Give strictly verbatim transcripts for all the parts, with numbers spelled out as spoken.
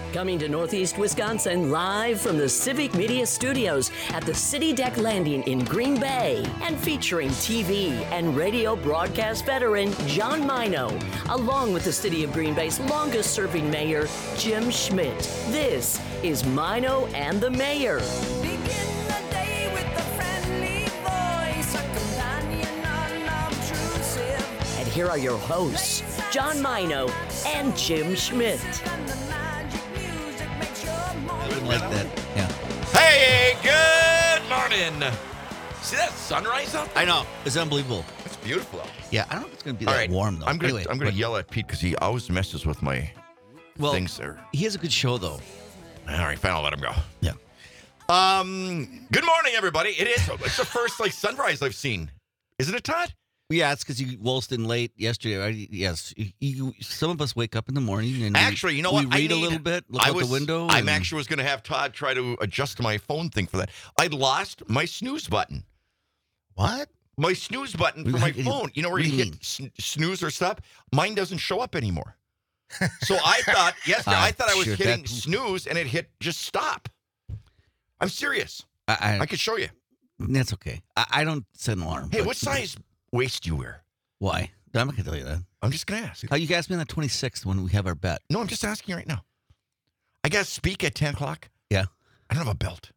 Coming to Northeast Wisconsin live from the Civic Media Studios at the City Deck Landing in Green Bay and featuring T V and radio broadcast veteran John Mino, along with the City of Green Bay's longest serving mayor, Jim Schmidt. This is Mino and the Mayor. Begin the day with a friendly voice, a companion unobtrusive. And here are your hosts, John Mino and Jim Schmidt. And the magic music makes your I morning wouldn't like that. Yeah. Hey, good morning. See that sunrise out there? I know. It's unbelievable. It's beautiful out. Yeah, I don't know if it's going to be All that right, warm, though. I'm gonna Anyway, I'm gonna but- yell at Pete because he always messes with my well, things there. he has a good show, though. All right, fine, I'll let him go. Yeah. Um, good morning, everybody. It is. It's the first like sunrise I've seen, isn't it, Todd? Yeah, it's because you waltzed in late yesterday. Right? Yes. You, you, some of us wake up in the morning and Actually, we, you know we what? I read need, a little bit, look I out was, the window. I'm and- actually was going to have Todd try to adjust my phone thing for that. I lost my snooze button. What? My snooze button for What my do you- phone. You know where what do you you hit mean? sn- snooze or stop? Mine doesn't show up anymore. So I thought, yes, Uh, I thought I was sure, hitting that- snooze and it hit just stop. I'm serious. I, I, I could show you. that's okay. I, I don't set an alarm. Hey, but- what size waist do you wear? Why? I'm not going to tell you that. I'm just going to ask. How you asked me on the twenty-sixth when we have our bet. No, I'm just asking you right now. I got to speak at ten o'clock. Yeah. I don't have a belt.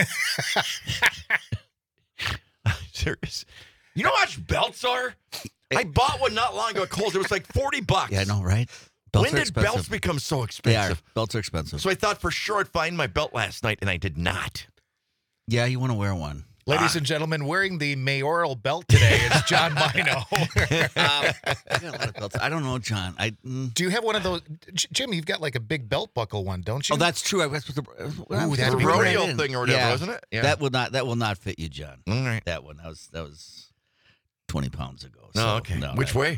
Serious. You know how much belts are? I bought one not long ago at Kohl's. It was like forty bucks. Yeah, I know, right? Belts When are did expensive. belts become so They are. expensive? Belts are expensive. So I thought for sure I'd find my belt last night, and I did not. yeah, you want to wear one. Ladies Ah. and gentlemen, wearing the mayoral belt today is John Mino. Um, I got a lot of belts. I don't know, John. I. Mm. Do you have one of those? J- Jim, you've got like a big belt buckle one, don't you? Oh, that's true. I was supposed to. when I Ooh, was that'd The supposed be to bring rodeo that in. thing or whatever, Yeah. wasn't it? Yeah. That will not. That will not fit you, John. All right. That one. That was. That was twenty pounds ago. No, so, okay. no, Which I- way?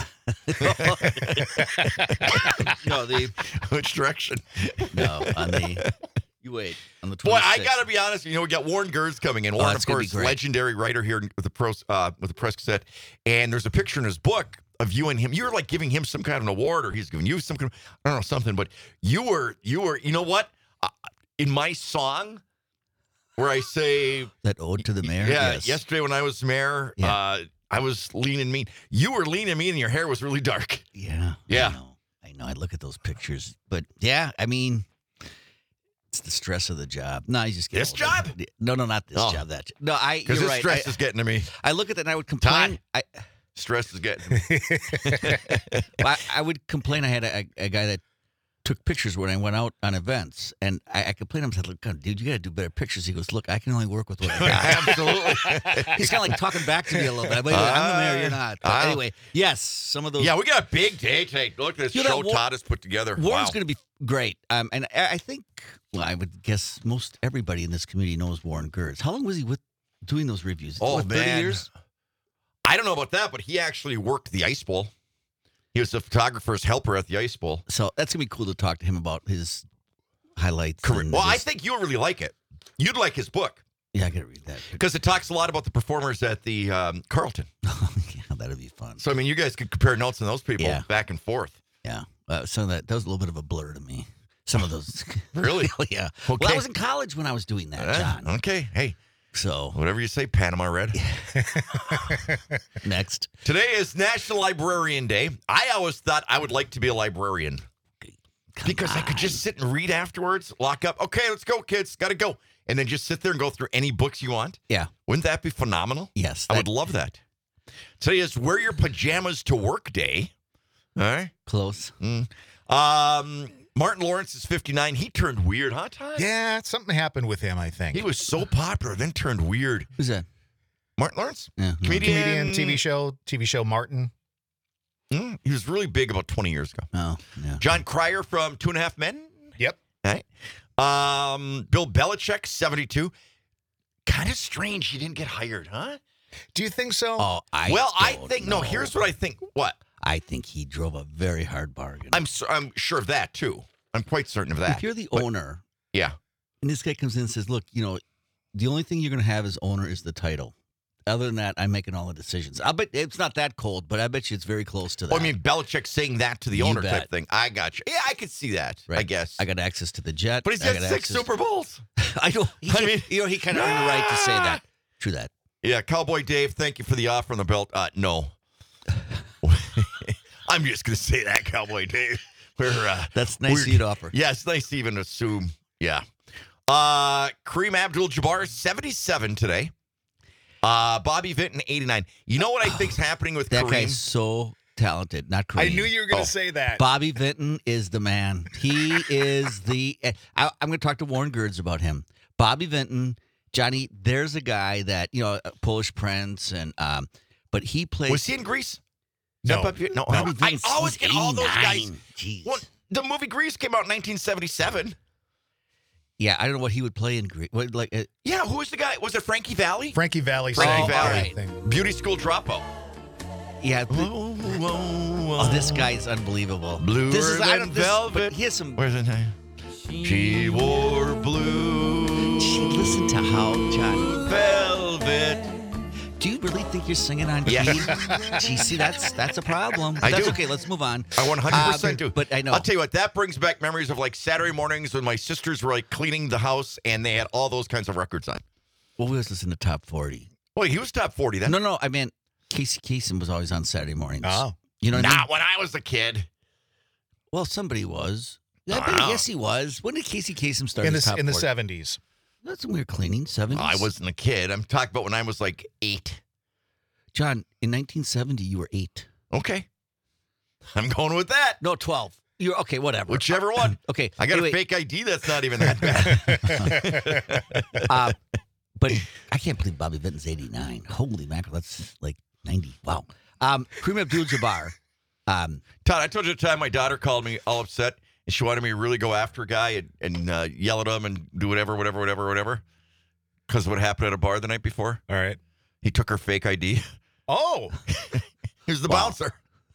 No, the Which direction? no on the. You wait on the. Boy, I twenty-sixth. got to be honest. You know, we got Warren Gertz coming in. Warren, that's of gonna be course, great. legendary writer here with the pros, uh, with the Press Gazette. And there's a picture in his book of you and him. You're like giving him some kind of an award, or he's giving you some kind of, I don't know, something. But you were, you were, you know what? Uh, in my song, where I say, that ode to the mayor. yeah, Yes. yesterday when I was mayor, Yeah. uh, I was lean and mean. You were lean and mean, and your hair was really dark. Yeah. Yeah. I know. I know. I look at those pictures, but yeah, I mean, it's the stress of the job. No, I just get This job? No, no, not this Oh. job. That. No, I. Because You're this right. stress I, is getting to me. I look at that and I would complain. I, Stress is getting to me. I I would complain. I had a, a guy that took pictures when I went out on events, and I, I complained. I said, "Look, God, dude, you got to do better pictures." He goes, "Look, I can only work with what I got." Absolutely. He's kind of like talking back to me a little bit. But anyway, I'm the mayor. You're not. But Uh, anyway, yes, some of those. Yeah, we got a big day today. Look at this You know, show War- Todd has put together. Warren's Wow. going to be great. Um, and I, I think, well, I would guess most everybody in this community knows Warren Gertz. How long was he with doing those reviews? Oh, What, thirty man. years? I don't know about that, but he actually worked the Ice Bowl. He was the photographer's helper at the Ice Bowl. So that's going to be cool to talk to him about his highlights. Career. and Well, I his- think you'll really like it. You'd like his book Yeah, I got to read that. because it talks a lot about the performers at the um, Carlton. Yeah, that'd be fun. So, I mean, you guys could compare notes on those people Yeah. back and forth. Yeah. Uh, some of that, that was a little bit of a blur to me. Some of those. Really? Oh, yeah. Okay. Well, I was in college when I was doing that, Uh, John. okay. Hey, So, whatever you say, Panama Red. next. Today is National Librarian Day. I always thought I would like to be a librarian. Come Because I could on. just sit and read afterwards, lock up. Okay, let's go, kids. Got to go. And then just sit there and go through any books you want. Yeah. Wouldn't that be phenomenal? Yes. I that- would love that. Today is Wear Your Pajamas to Work Day. All right. Close. Mm. Um, Martin Lawrence is fifty-nine. He turned weird, huh, Todd? yeah, something happened with him, I think. He was so popular, then turned weird. Who's that? Martin Lawrence? Yeah. no. Comedian. Comedian, T V show, T V show Martin. Mm, he was really big about twenty years ago. Oh, yeah. John Cryer from Two and a Half Men. Yep. Right. Um, Bill Belichick, seventy-two. Kind of strange he didn't get hired, huh? Do you think so? Oh, I well, I don't think, no, know. here's what I think. What? I think he drove a very hard bargain. I'm su- I'm sure of that, too. I'm quite certain of that. If you're the But- owner, Yeah. and this guy comes in and says, "Look, you know, the only thing you're going to have as owner is the title. other than that, I'm making all the decisions. I bet it's not that cold, but I bet you it's very close to that. Well, I mean, Belichick saying that to the You owner bet. type thing. I got you. Yeah, I could see that. I Right. guess. I got access to the jet. but he's I got got six access- Super Bowls. I know. He, I mean- you know, he kind of earned the right to say that. True that. Yeah, Cowboy Dave, thank you for the offer on the belt. Uh, no. I'm just going to say that, Cowboy Dave. We're, uh, That's nice we're- of you to offer. Yeah, it's nice to even assume. Yeah. Uh, Kareem Abdul-Jabbar, seventy-seven today. Uh, Bobby Vinton, eighty-nine. You know what I think's happening with That Kareem? guy's so talented. Not Kareem. I knew you were going Oh. to say that. Bobby Vinton is the man. He is the. I, I'm going to talk to Warren Gerds about him. Bobby Vinton, Johnny. There's a guy that you know, Polish Prince, and um, but he plays. Was he in Greece? No. Is that Bobby- no. Bobby I Vinton's- always he's get all those guys. eighty-nine. Jeez. Well, the movie Grease came out in nineteen seventy-seven. Yeah, I don't know what he would play in Greece. What, like, uh, Yeah, who was the guy? Was it Frankie Valley? Frankie Valley. Frankie sang Valley. everything. Beauty School Dropout. yeah. the- Oh, oh, oh, this guy's unbelievable. Bluer this is I than don't, this, velvet. But he has some. Where's the name? She wore blue Gee, listen to how John. velvet. Do you really think you're singing on key? Yes. Gee, see, that's that's a problem. I that's do. okay. Let's move on. I one hundred percent Uh, do. But I know. I'll tell you what, that brings back memories of like Saturday mornings when my sisters were like cleaning the house and they had all those kinds of records on. Well, we was listening to top forty. Well, he was top forty then. No, no, I mean Casey Kasem was always on Saturday mornings. Oh. You know what I mean? Not when I was a kid. Well, somebody was. Yeah, I but know. yes, he was. When did Casey Kasem start In his the top in the forty? seventies. That's when we were cleaning, seventies. I wasn't a kid. I'm talking about when I was like eight. John, in nineteen seventy, you were eight. Okay. I'm going with that. No, twelve. You're okay, whatever. Whichever one. Okay. I got anyway, a fake I D that's not even that bad. Uh, but I can't believe Bobby Vinton's eighty-nine. Holy mackerel, that's like ninety. Wow. Um, Kareem Abdul-Jabbar. Um, Todd, I told you the time my daughter called me all upset and she wanted me to really go after a guy and, and uh, yell at him and do whatever, whatever, whatever, whatever. Because of what happened at a bar the night before. All right. He took her fake I D. Oh. He was the Wow. bouncer.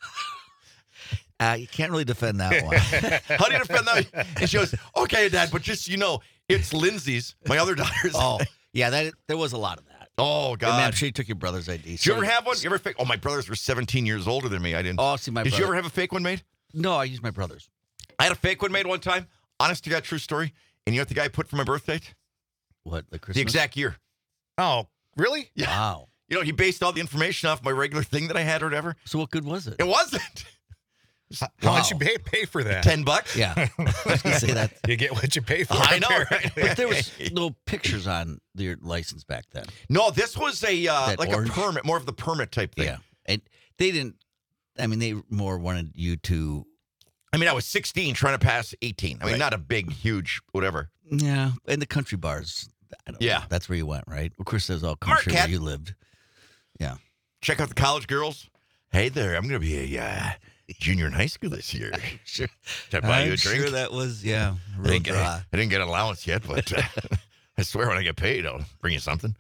uh, you can't really defend that one. How do you defend that? And she goes, okay, Dad, but just, you know, it's Lindsay's, my other daughter's. Oh, yeah, that there was a lot of that. Oh, And I'm God. sure you took your brother's I D. Did you ever have one? You ever fake? Oh, my brothers were seventeen years older than me. I didn't. Oh, see, my Did brother. you ever have a fake one made? No, I used my brother's. I had a fake one made one time. Honest to God, true story. And you know what the guy put for my birth date? What, the Christmas? The exact year. Oh, really? Yeah. Wow. You know, he based all the information off my regular thing that I had or whatever. So what good was it? It wasn't. How how much Wow. you pay pay for that? Ten bucks? Yeah. I was going to say that. You get what you pay for. I know, apparently. right? But there was no pictures on your license back then. No, this was a uh, That like orange? a permit, more of the permit type thing. Yeah. And they didn't, I mean, they more wanted you to, I mean, I was sixteen trying to pass eighteen. I mean, Right. not a big, huge, whatever. yeah, and the country bars. I don't Yeah. know, that's where you went, right? Of course, there's all country Marquette. where you lived. Yeah. Check out the college girls. Hey there, I'm going to be a uh, junior in high school this year. Sure. Should I buy you I'm a drink? sure that was, yeah, I real didn't, get, dry. I didn't get an allowance yet, but uh, I swear when I get paid, I'll bring you something.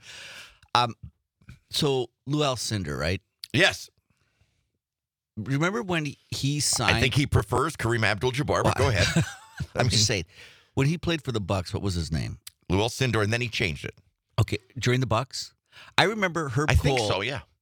So, Lou Alcindor, right? Yes, Remember when he, he signed? I think he prefers Kareem Abdul-Jabbar, but go Well, ahead. I'm just saying, when he played for the Bucks, what was his name? Lou Alcindor, and then he changed it. Okay, during the Bucks, I remember Herb I Cole. think so, yeah.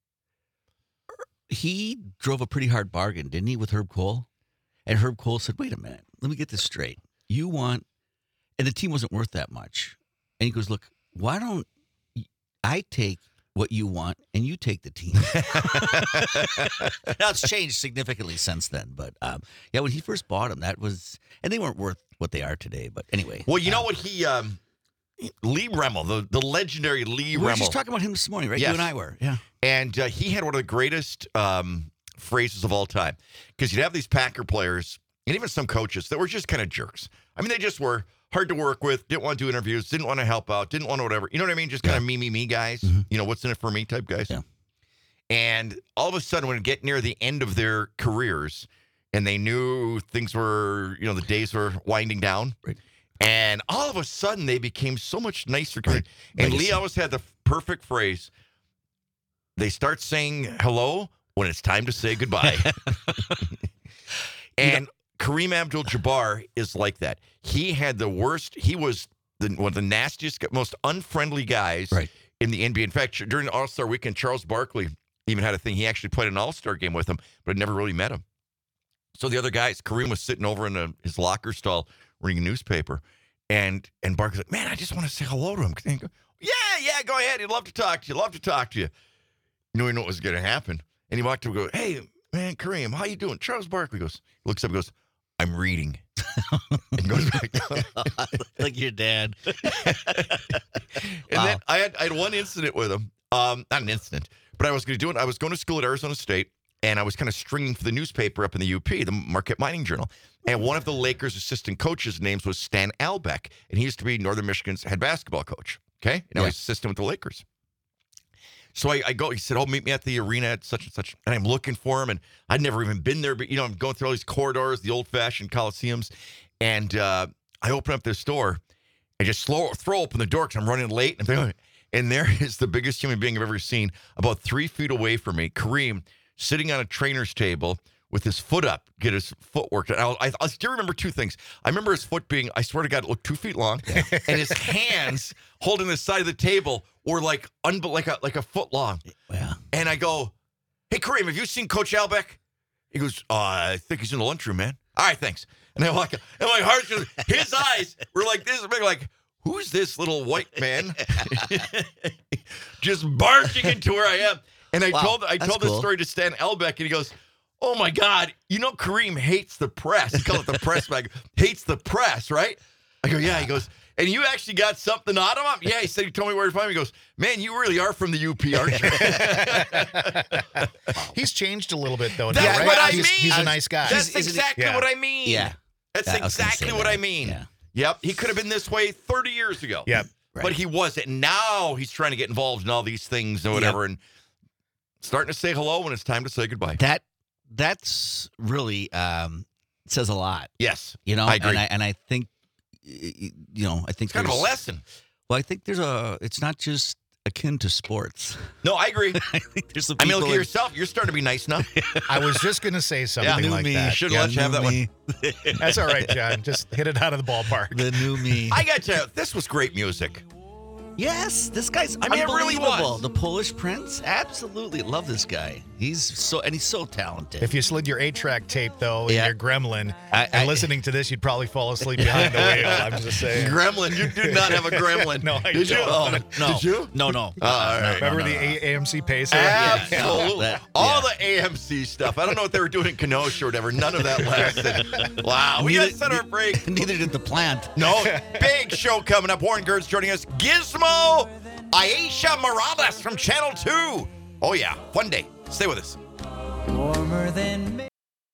He drove a pretty hard bargain, didn't he, with Herb Cole? And Herb Cole said, "Wait a minute, let me get this straight. You want," and the team wasn't worth that much. And he goes, "Look, why don't I take what you want and you take the team?" Now it's changed significantly since then, but um, yeah, when he first bought them, that was, and they weren't worth what they are today. But anyway, Well, you know um, what he, um, Lee Remmel, the, the legendary Lee we were Remmel. just talking about him this morning, right? Yes. You and I were, yeah. And uh, he had one of the greatest um, phrases of all time. Because you'd have these Packer players and even some coaches that were just kind of jerks. I mean, they just were hard to work with, didn't want to do interviews, didn't want to help out, didn't want to whatever. You know what I mean? Just kind of me, me, me guys. You know, what's in it for me type guys. Yeah. And all of a sudden, when it get near the end of their careers and they knew things were, you know, the days were winding down. Right. And all of a sudden, they became so much nicer. Right. And Legacy. Lee always had the perfect phrase. They start saying hello when it's time to say goodbye. And Kareem Abdul-Jabbar is like that. He had the worst. He was the, one of the nastiest, most unfriendly guys Right. in the N B A. In fact, during the All-Star weekend, Charles Barkley even had a thing. He actually played an All-Star game with him, but I'd never really met him. So the other guys, Kareem was sitting over in a, his locker stall reading a newspaper, and and Barkley's like, man, I just want to say hello to him. And he goes, yeah, yeah, go ahead. He'd love to talk to you. Love to talk to you. You know, he knew what was going to happen. And he walked up and goes, hey, man, Kareem, how you doing? Charles Barkley goes, looks up and goes, I'm reading. And goes back down. Like your dad. And Wow. then I had I had one incident with him. Um, not an incident, but I was going to do it. I was going to school at Arizona State, and I was kind of stringing for the newspaper up in the U P, the Marquette Mining Journal. And one of the Lakers' assistant coaches' names was Stan Albeck, and he used to be Northern Michigan's head basketball coach. Okay, now Yeah. he's assistant with the Lakers. So I, I go. He said, "Oh, meet me at the arena at such and such." And I'm looking for him, and I'd never even been there. But you know, I'm going through all these corridors, the old-fashioned coliseums, and uh, I open up this door. I just slow, throw open the door because I'm running late, and, thinking, and there is the biggest human being I've ever seen, about three feet away from me, Kareem, sitting on a trainer's table with his foot up, get his foot worked. And I, I, I still remember two things. I remember his foot being, I swear to God, it looked two feet long, and his hands holding the side of the table were like un, like a like a foot long. Yeah. And I go, hey, Kareem, have you seen Coach Albeck? He goes, uh, I think he's in the lunchroom, man. All right, thanks. And I walk, and my heart just, his eyes were like this big, like, who's this little white man just barging into where I am? And I Wow, told I that's told this cool. story to Stan Albeck, and he goes, oh, my God, you know Kareem hates the press. He called it the press bag. Hates the press, right? I go, yeah. He goes, and you actually got something out of him? Yeah, he said he told me where to find him. He goes, man, you really are from the U P, aren't you? He's changed a little bit, though. now, That's right? what I he's, mean. He's a nice guy. That's Isn't he- exactly Yeah. what I mean. Yeah. That's Yeah, I was gonna exactly say what that. I mean. Yeah. Yep. He could have been this way thirty years ago. Yep. Right. But he wasn't. Now he's trying to get involved in all these things and whatever, and starting to say hello when it's time to say goodbye. That that's really um, says a lot. Yes. You know, I agree. and I and I think y- y- you know, I think It's kind of a there's- lesson. Well, I think there's a. It's not just akin to sports. No, I agree. I think there's some I mean, people look at in- yourself. You're starting to be nice now. I was just going to say something new like me. that. Should Yeah, let you have new that one. me. That's all right, John. Just hit it out of the ballpark. The new me. I got you. This was great music. Yes, this guy's I mean, it really unbelievable. was. The Polish Prince, absolutely love this guy. He's so and he's so talented. If you slid your eight-track tape, though, Yeah. in your Gremlin, I- and I- listening to this, you'd probably fall asleep behind the wheel. I'm just saying. Gremlin. You do not have a gremlin. No, I Did you? don't. oh no, Did you? no, no. Oh, all right. Remember no, the no. A- AMC Pacer? Absolutely. That- All yeah. the A M C stuff. I don't know what they were doing in Kenosha or whatever. None of that lasted. Wow. We got Neither- to set our break. Neither did the plant. No. Big show coming up. Warren Gertz joining us. Gizmo Aisha Morales from Channel two. Oh, yeah. Fun day. Stay with us. Warmer than me.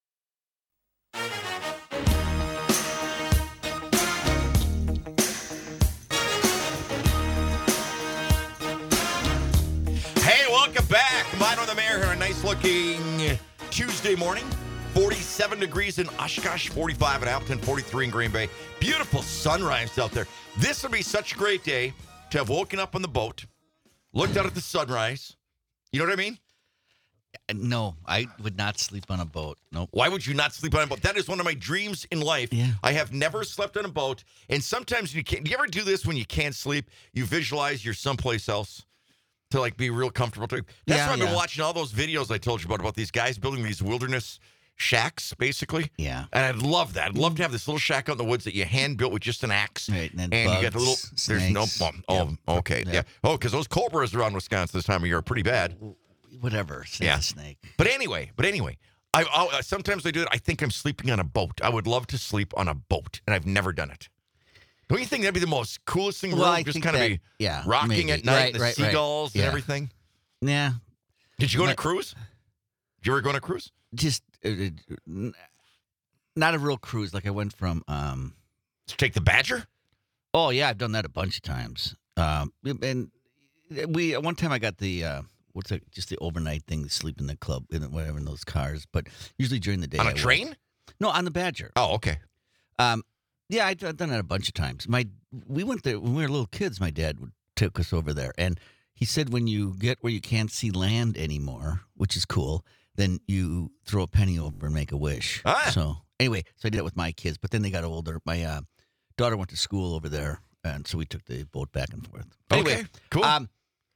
Hey, welcome back. Mine the Mayor here. A nice looking Tuesday morning. forty-seven degrees in Oshkosh, forty-five in Appleton, forty-three in Green Bay. Beautiful sunrise out there. This would be such a great day to have woken up on the boat, looked out at the sunrise. You know what I mean? No, I would not sleep on a boat. Nope. Why would you not sleep on a boat? That is one of my dreams in life. Yeah. I have never slept on a boat. And sometimes you can't. Do you ever do this when you can't sleep? You visualize you're someplace else to like be real comfortable. That's Yeah, why I've been yeah. watching all those videos I told you about, about these guys building these wilderness shacks, basically. Yeah. And I'd love that. I'd love to have this little shack out in the woods that you hand built with just an axe. Right, and then and you get the little, bugs, there's no, snakes. oh, oh, okay. Yep. Yeah. Oh, because those cobras around Wisconsin this time of year are pretty bad. Whatever. Snake, Yeah. snake. But anyway, but anyway, I, I sometimes I do it. I think I'm sleeping on a boat. I would love to sleep on a boat, and I've never done it. Don't you think that'd be the most coolest thing in the Well, world? I Just think kind of that- be yeah, rocking maybe. at night, Right, the right, right. seagulls and Yeah. everything. Yeah. Did you go on a But- cruise? Did you ever go on a cruise? Just uh, uh, n- not a real cruise. Like I went from. um Did you take the Badger? Oh yeah, I've done that a bunch of times. Um, and we one time I got the uh, what's it? Just the overnight thing, sleep in the club, in whatever in those cars. But usually during the day. On I a went. train? No, on the Badger. Oh, okay. Um, yeah, I've I've done that a bunch of times. My we went there when we were little kids. My dad would took us over there, and he said when you get where you can't see land anymore, which is cool, then you throw a penny over and make a wish. Ah. So anyway, so I did it with my kids, but then they got older. My uh, daughter went to school over there, and so we took the boat back and forth. Anyway, Okay, cool. Um,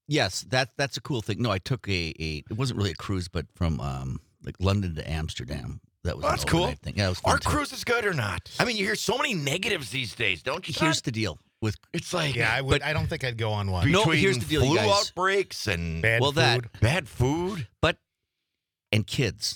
Yes, that that's a cool thing. No, I took a, a it wasn't really a cruise, but from um like London to Amsterdam. That was Oh, an that's cool. overnight thing. Yeah, it was fun Are too. cruises good or not? I mean, you hear so many negatives these days, don't you? Here's Todd? the deal with It's like Yeah, I would. But- I don't think I'd go on one. No, between here's the deal, you flu guys. outbreaks and Bad well, food. that- bad food. but and kids.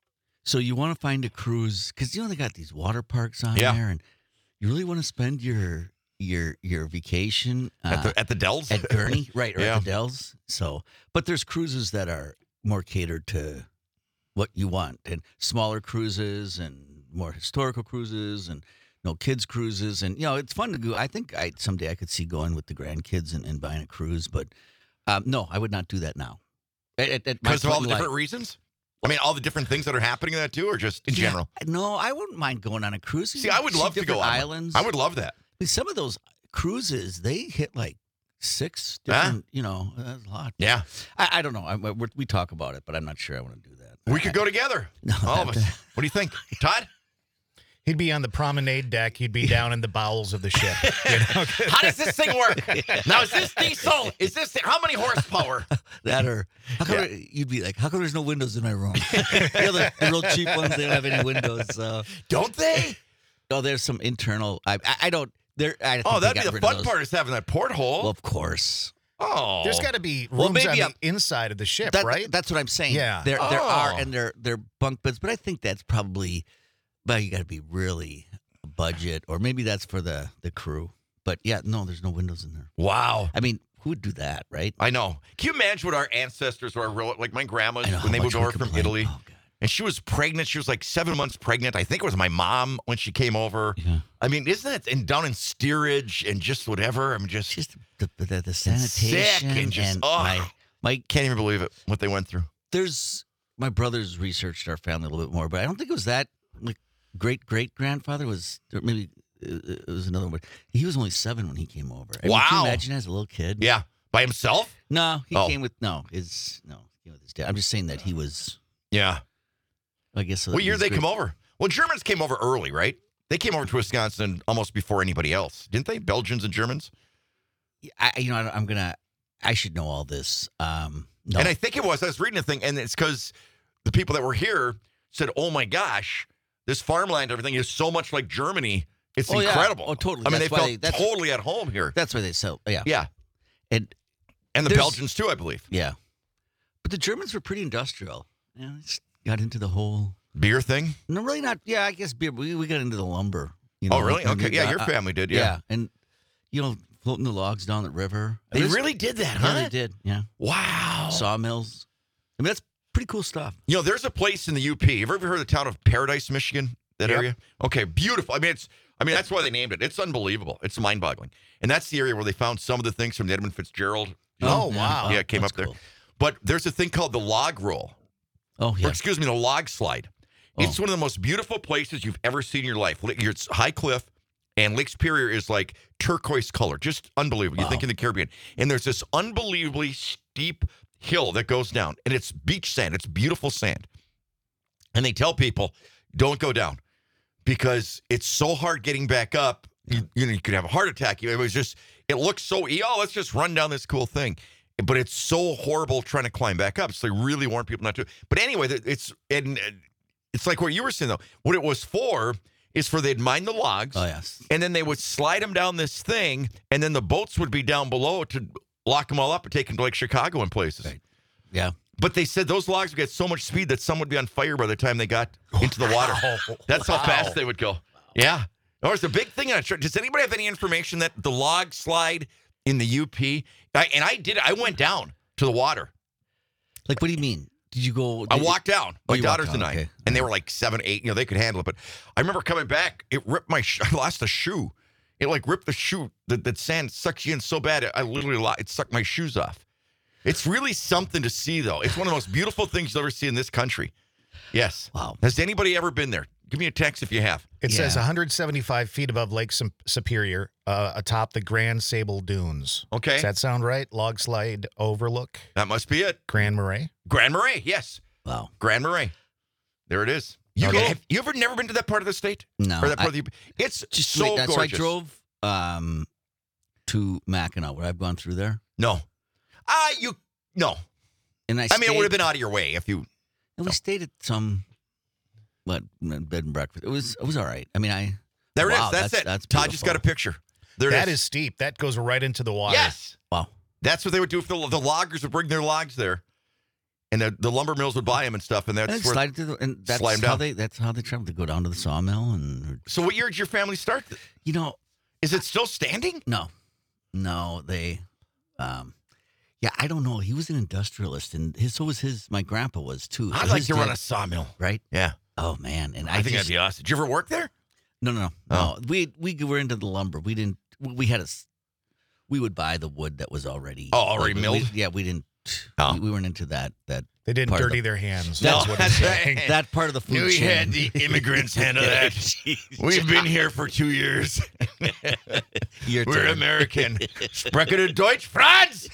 So you want to find a cruise because you know they got these water parks on Yeah. there, and you really want to spend your your your vacation uh, At the at the Dells? at Gurney, right, or Yeah. at the Dells. So, but there's cruises that are more catered to what you want, and smaller cruises, and more historical cruises, and no kids cruises, and you know it's fun to go. I think I someday I could see going with the grandkids and, and buying a cruise, but um, no, I would not do that now. At, at, at my Because of all point the in different life- reasons? I mean, all the different things that are happening in that too, or just in Yeah, general? No, I wouldn't mind going on a cruise. See, I would See love to go different on one. islands. I would love that. I mean, some of those cruises they hit like six Huh? different. You know, that's a lot. Yeah. I, I don't know. I, we we talk about it, but I'm not sure I want to do that. We I- could go together. No, all of that- us. What do you think? Todd? He'd be on the promenade deck. He'd be down in the bowels of the ship. You know? How does this thing work? Now, is this diesel? Is this how many horsepower? that or how come you'd be like, how come there's no windows in my room? you know, the, the real cheap ones, they don't have any windows. So. Don't they? No, there's some internal. I I, I don't. There. I think Oh, they that'd be got the rid of fun those. part is having that porthole. Well, of course. oh. There's got to be Well, rooms maybe on a- the inside of the ship, That- right? That's what I'm saying. Yeah. There there are, Oh. and they're they're bunk beds, but I think that's probably, well, you got to be really a budget, or maybe that's for the the crew. But yeah, no, there's no windows in there. Wow. I mean, who would do that, right? I know. Can you imagine what our ancestors were, real- like my grandma's, I know when they how moved much we over from complain. Italy? Oh, God. And she was pregnant. She was like seven months pregnant. I think it was my mom when she came over. Yeah. I mean, isn't it? And down in steerage and just whatever. I'm just, Just the the, the sick sanitation and just, my ugh. my. can't even believe it, what they went through. There's my brother's researched our family a little bit more, but I don't think it was that. Like great great grandfather was or maybe it was another one. He was only seven when he came over. I mean, can you Wow. imagine as a little kid? Yeah. By himself? No, he Oh. came with no. His no, he came with his dad. I'm just saying that he was. Yeah. I guess. What year he's did they great. come over? Well, Germans came over early, right? They came over to Wisconsin almost before anybody else, didn't they? Belgians and Germans? I, you know, I, I'm gonna. I should know all this. Um, no. And I think it was. I was reading a thing, and it's because the people that were here said, "Oh my gosh, this farmland, everything is so much like Germany. It's Oh, yeah. incredible." Oh, totally. I mean, That's they why felt they- that's- totally at home here. That's why they sell. Yeah, Yeah, and and the There's- Belgians too, I believe. yeah, but the Germans were pretty industrial. You know, they just got into the whole. Beer thing. No, really not. Yeah, I guess beer. We, we got into the lumber. You know, Oh, really? and Okay. we Yeah, got- your uh, family did. yeah. Yeah, and you know, floating the logs down the river. they It was- really did that, Yeah, huh? they did. Yeah, Wow. sawmills. I mean, that's pretty cool stuff. You know, there's a place in the U P. Have you ever heard of the town of Paradise, Michigan? That Yep. area? Okay, beautiful. I mean, it's. I mean, that's why they named it. It's unbelievable. It's mind-boggling. And that's the area where they found some of the things from the Edmund Fitzgerald. Oh, wow. Yeah, it came That's up there. cool. But there's a thing called the log roll, Oh or yeah. excuse me, the log slide. It's Oh. one of the most beautiful places you've ever seen in your life. Li- It's high cliff, and Lake Superior is like turquoise color, just unbelievable. You Wow. think in the Caribbean, and there's this unbelievably steep hill that goes down, and it's beach sand. It's beautiful sand, and they tell people don't go down because it's so hard getting back up. You, you know, you could have a heart attack. It was just, it looks so, oh, let's just run down this cool thing. But it's so horrible trying to climb back up. So they really warn people not to. But anyway, it's and it's like what you were saying, though. What it was for is for they'd mine the logs, Oh yes. and then they would slide them down this thing, and then the boats would be down below to lock them all up and take them to like Chicago and places. Right. Yeah. But they said those logs would get so much speed that some would be on fire by the time they got into the water. That's how fast they would go. Yeah. Oh, it's a big thing. On a trip. Does anybody have any information that the log slide in the U P? I, and I did. I went down to the water. Like, what do you mean? Did you go? I did- walked down. Oh, My you walked daughters down, and I, okay. and they were like seven, eight. You know, they could handle it. But I remember coming back. It ripped my. Sh- I lost a shoe. It like ripped the shoe. The, the sand sucks you in so bad. I literally lo- it sucked my shoes off. It's really something to see, though. It's one of the most beautiful things you'll ever see in this country. Yes. Wow. Has anybody ever been there? Give me a text if you have. It says Yeah. one hundred seventy-five feet above Lake Sup- Superior, uh, atop the Grand Sable Dunes. Okay. Does that sound right? Log slide overlook, That must be it. Grand Marais. Grand Marais. Yes. Wow. Grand Marais. There it is. You, Okay. have you ever never been to that part of the state? No. Or that part I- of the, it's just so wait, that's why I gorgeous. drove um, to Mackinac, where I've gone through there. No. Ah, uh, you no. And I, I mean, stayed, it would have been out of your way if you. And we stayed at some, what, bed and breakfast. It was it was all right. I mean, I. There wow, it is. That's, that's it. That's Todd just got a picture. There That it is steep. That goes right into the water. Yes. Wow. That's what they would do if the, the loggers would bring their logs there. And the, the lumber mills would buy them and stuff. And that's And, where. slide to the, and that's slide 'em how down. they that's how they travel. They go down to the sawmill and So what year did your family start? you know Is it still standing? no, no they, um, yeah I don't know. He was an industrialist and his so was his my grandpa was too. So I'd like his to run dad- a sawmill. right. Yeah. Oh man, and I, I, think just, that'd be awesome. Did you ever work there? no no no Oh. no. We we were into the lumber. We didn't. We had a. s- We would buy the wood that was already Oh, already we- milled? yeah, we didn't. Oh. We, we weren't into that that They didn't Part of dirty the- their hands. No, That's what I'm that's saying. right. that part of the food We chain. had the immigrants handle that. We've been here for two years. Your We're turn. American. Sprechen du Deutsch, Franz?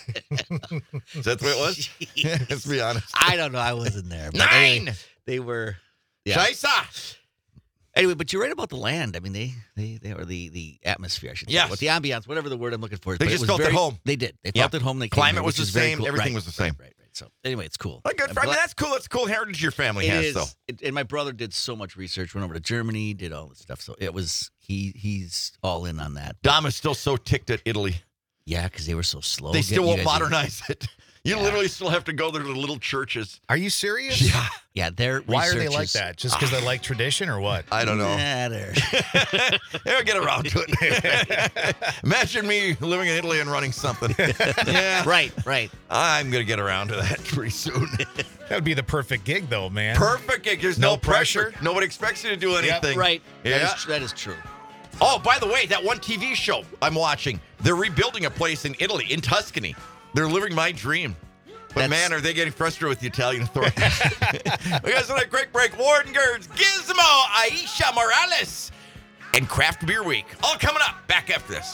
Is that the way it was? Let's be honest. I don't know. I wasn't there. But anyway, Nine. they were. Yeah. Scheisse. Anyway, but you're right about the land. I mean, they they they or the the atmosphere. I should say. Yes. What the ambiance, whatever the word I'm looking for. is. They But it just was felt at very- home. They did. They Yep. felt at home. They came Climate here, was which the is very same. cool. Everything Right, was the same. Right, right, right. So anyway, it's cool. Well, good. I'm I mean, glad- that's cool. That's cool heritage your family It has, is. though. It- and my brother did so much research. Went over to Germany, did all this stuff. So it was he he's all in on that. Dom is still so ticked at Italy. Yeah, because they were so slow. They getting still you won't guys in. modernize it. You Yeah. literally still have to go there to the little churches. Are you serious? Yeah. Yeah, their Why are they research like is- that? Just because they like tradition or what? I don't know. Nah, they're- They'll get around to it. Imagine me living in Italy and running something. Yeah. right, right. I'm going to get around to that pretty soon. That would be the perfect gig, though, man. Perfect gig. There's no, No pressure. pressure. Nobody expects you to do anything. Right. Yeah. That is, that is true. Oh, by the way, that one T V show I'm watching, they're rebuilding a place in Italy, in Tuscany. They're living my dream. But That's- man, are they getting frustrated with the Italian authorities? We got a quick break. Warden Girds, Gizmo, Aisha Morales, and Craft Beer Week. All coming up. Back after this.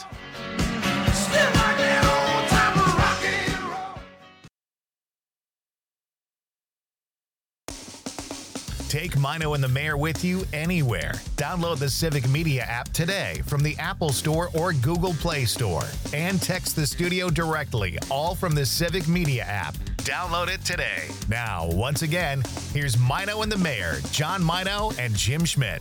Take Mino and the Mayor with you anywhere. Download the Civic Media app today from the Apple Store or Google Play Store. And text the studio directly, all from the Civic Media app. Download it today. Now, once again, here's Mino and the Mayor, John Mino and Jim Schmidt.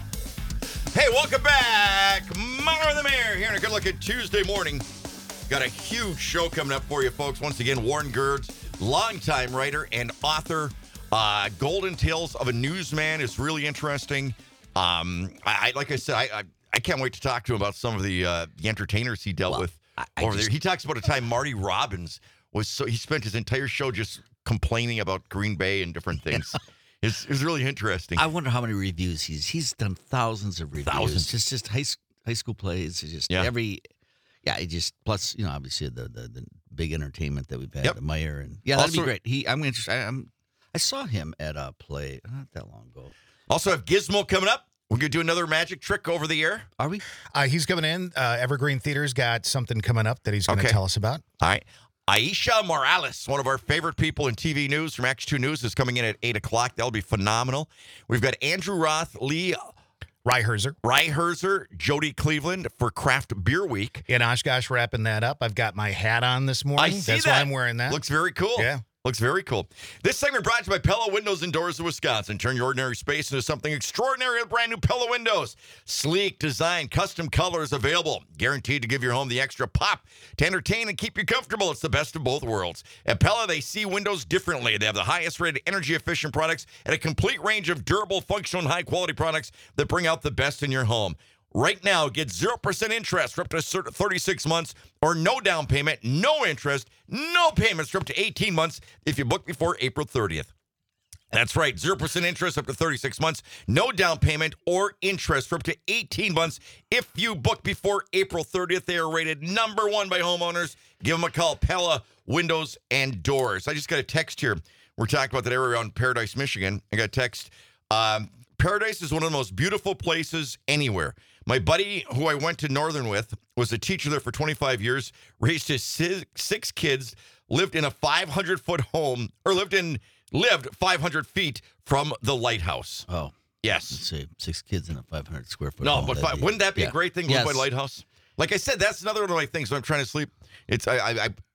Hey, welcome back. Mino and the Mayor here, and a good look at Tuesday morning. Got a huge show coming up for you, folks. Once again, Warren Girds, longtime writer and author. Uh, Golden Tales of a Newsman is really interesting. Um, I, I like I said, I, I I can't wait to talk to him about some of the uh, the entertainers he dealt Well, with I- I over just- there. He talks about a time Marty Robbins was so he spent his entire show just complaining about Green Bay and different things. it's, it's really interesting. I wonder how many reviews he's he's done thousands of reviews. Thousands. Just just high s- high school plays. It's just Yeah. every yeah. It just plus you know obviously the the, the big entertainment that we've had. Yep. The Meyer and yeah, that'd Also- be great. He I'm interested. I, I'm I saw him at a play not that long ago. Also have Gizmo coming up. We're gonna do another magic trick over the air. Are we? Uh, he's coming in. Uh, Evergreen Theater's got something coming up that he's going to Okay. tell us about. All right. Aisha Morales, one of our favorite people in T V news from X two News, is coming in at eight o'clock. That'll be phenomenal. We've got Andrew Roth, Lee Reiherzer. Reiherzer, Jody Cleveland for Craft Beer Week. In Oshkosh, wrapping that up. I've got my hat on this morning. I see That's that. why I'm wearing that. Looks very cool. Yeah. Looks very cool. This segment brought to you by Pella Windows and Doors of Wisconsin. Turn your ordinary space into something extraordinary with brand new Pella Windows. Sleek design, custom colors available. Guaranteed to give your home the extra pop to entertain and keep you comfortable. It's the best of both worlds. At Pella, they see windows differently. They have the highest rated energy efficient products and a complete range of durable, functional, and high quality products that bring out the best in your home. Right now, get zero percent interest for up to thirty-six months or no down payment, no interest, no payments for up to eighteen months if you book before April thirtieth. That's right, zero percent interest up to thirty-six months, no down payment or interest for up to eighteen months if you book before April thirtieth. They are rated number one by homeowners. Give them a call, Pella Windows and Doors. I just got a text here. We're talking about that area around Paradise, Michigan. I got a text. Um, Paradise is one of the most beautiful places anywhere. My buddy, who I went to Northern with, was a teacher there for twenty-five years, raised his six, six kids, lived in a five hundred foot home, or lived in lived five hundred feet from the lighthouse. Oh, let's Yes. see, six kids in a five hundred square foot. No, home. but That'd fi- be- wouldn't that be yeah. a great thing, Yes. live by lighthouse? Like I said, that's another one of my things when I'm trying to sleep. It's I, I, I